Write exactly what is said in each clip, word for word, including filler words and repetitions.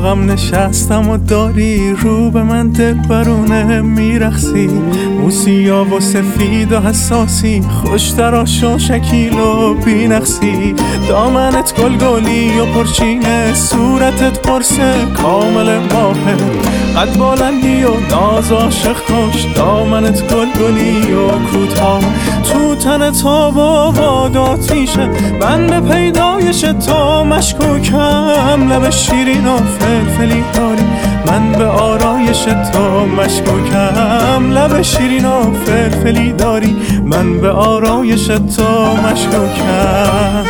اتاقم نشستم و داری رو به من دل برونه میرخسی، موسیا و سفید و حساسی، خوشتراش و شکیل و بینقصی، دامنت گلگلی و پرچینه، صورتت قرصه کامل ماهه، قد بلندی و ناز عاشق کش، دامنت گلگلی و کوتاه، تو تنت آب و باد آتیشه، من به پیدایش تو مشکوکم، لب شیرین و فلفلی داری، من به آرایش تو مشکوکم، لب شیرین و فلفلی داری، من به آرایش تو مشکوکم.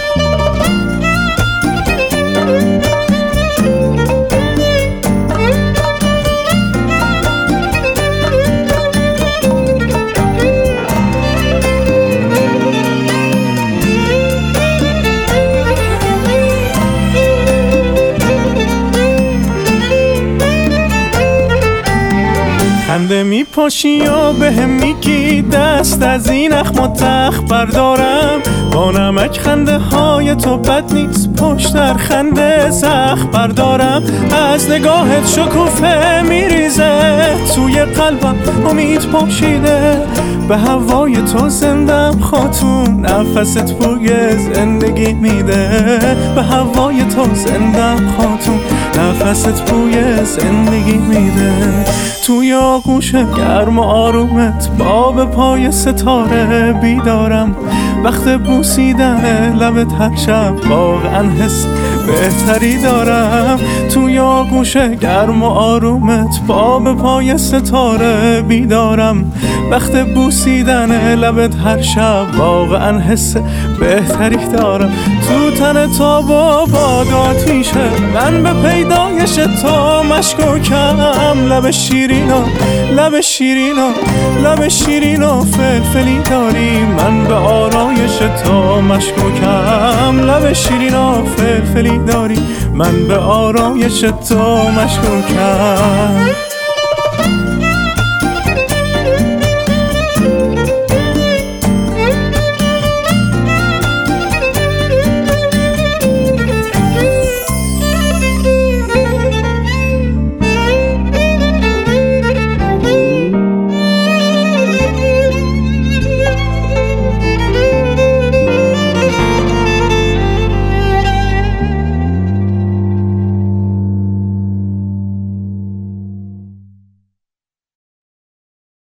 خنده میپاشی و به هم میگی دست از این اخم و تخ بردارم، با نمک خنده های تو بد نیست، پشت در خنده زخ بردارم، از نگاهت شکوفه میریزه، توی قلبم امید پاشیده، به هوای تو زندم خاتون، نفست بوی زندگی میده، به هوای تو زندم خاتون، نفست بوی زندگی میده، توی آغوش گرم و آرومت باب پای ستاره بیدارم، وقت بوسیدن لبت هر شب واقعا حس بهتری دارم، توی آغوش گرم و آرومت باب پای ستاره بیدارم، وقت بوسیدن لبت هر شب واقعا حس بهتری دارم، تو تن تا با باد آتیشه، من به پیدایش تو مشکوکم، لب شیرین و لب شیرین و لب شیرین و فلفلی داری، من به آرایش تو مشکوکم، لب شیرین و فلفلی داری، من به آرایش تو مشکوکم.